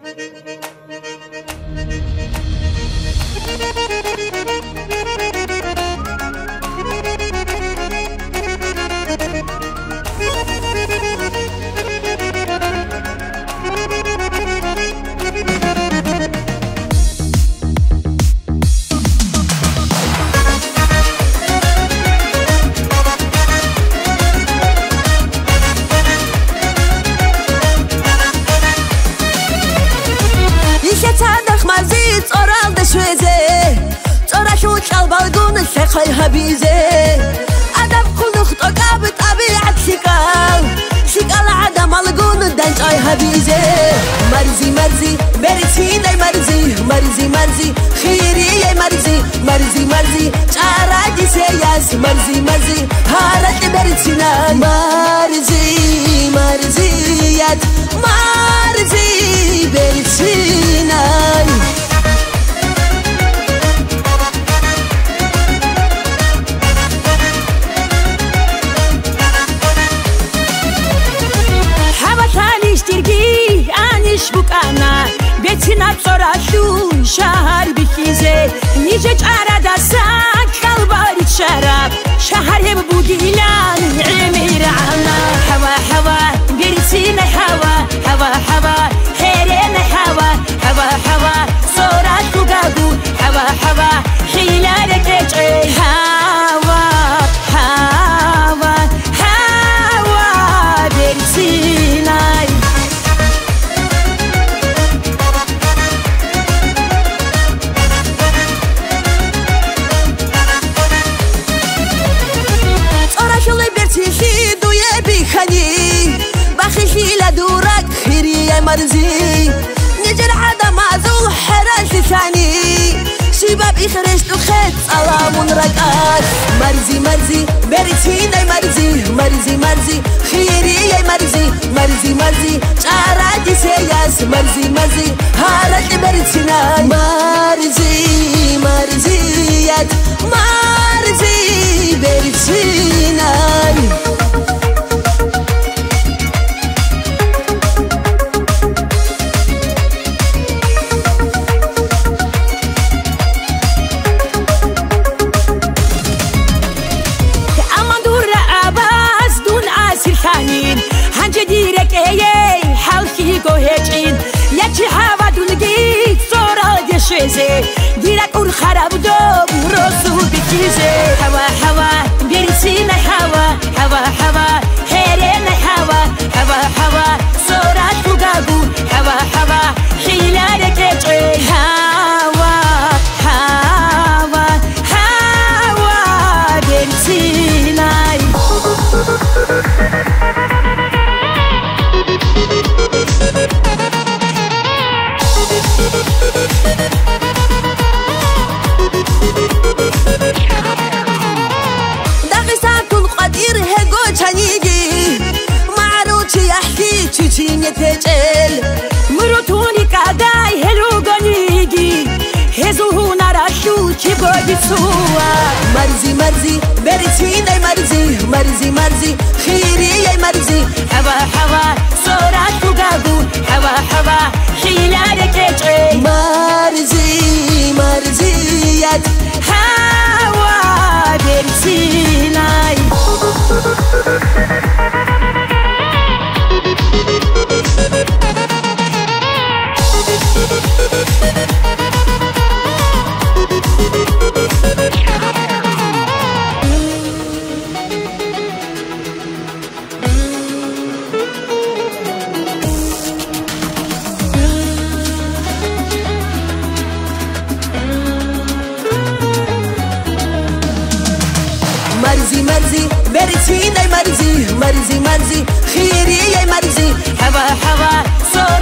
خي هبيزه أدب خلق تقاب طبيعة شكال عدم الجون دنج أي هبيزه مرزي مرزي برسيني مرزي خيري يا مرزي شاراجي سياس مرزي هارت برسينا مرزي ياد مرزي برسينا بوكانا بيتنا تصراشون شهر بخيزه نيجي عردا ساك خلباري شراب شهر بوديلان عمير عنا حوا برسينا حوا حيرنا حوا صورات كوغابو حوا حيلارك اجعي حوا برسينا دورك خيري يا مرزي نجر عدا معزول حراش ثاني شباب إخرجت وخيت سلام رقاش مرزي برسينا مرزي خيري يا مرزي شاراجي سياس مرزي هارت برسينا مرزي ياد مرزي برسينا ديرك اور خراب دوب رسو بكيزه حوا برسينا حوا حيرنا حوا صورات كوغابو حوا حيلارك اجعي حوا برسينا تجل مرتوني كاداي هلو غنيجي هزو نراشو كيبودي سوا مرزي برسينا مرزي خيري يا حوا صورات كوغابو حوا حيلارك اجعي مرزي ياد حوا برسينا مرزي برسينا مرزي خيري يا مرزي حوا